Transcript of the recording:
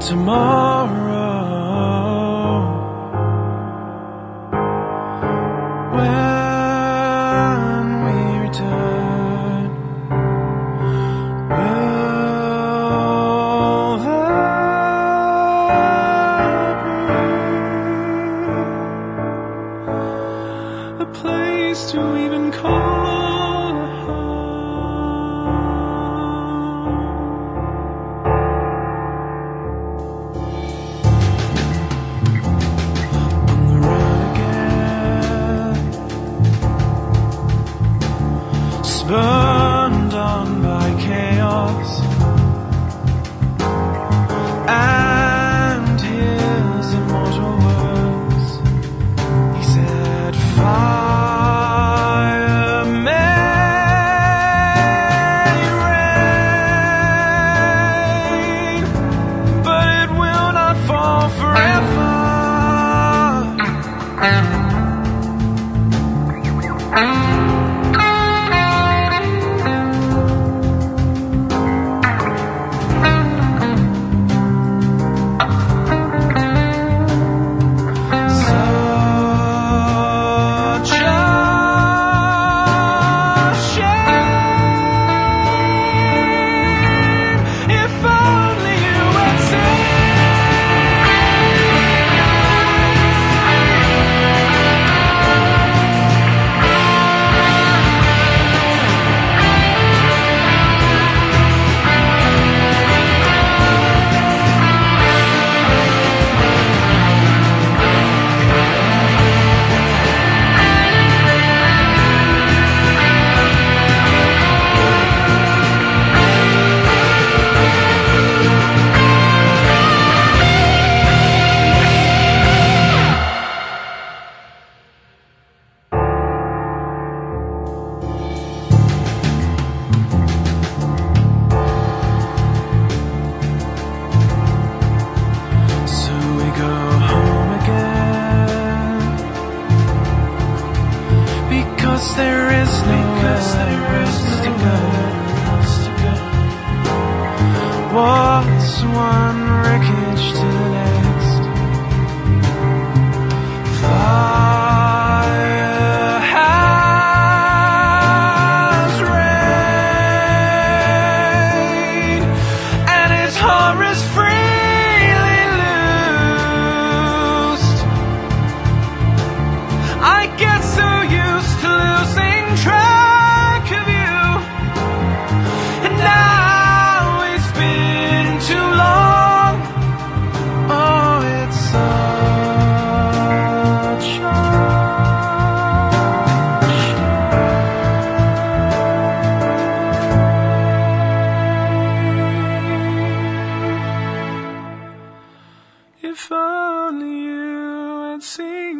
tomorrow, when we return, will there be a place to even call a home? On the run again, spurned on by chaos and his immortal words. He said, fire may rain, but it will not fall forever. Such a shame, if only you had So we go home again, because there is nowhere to go. What's one wreckage to the next? Fire has reigned, and its horrors freely loosed. I get so used to losing track of you, and now it's been too long. Oh, it's such a shame. If only you had seen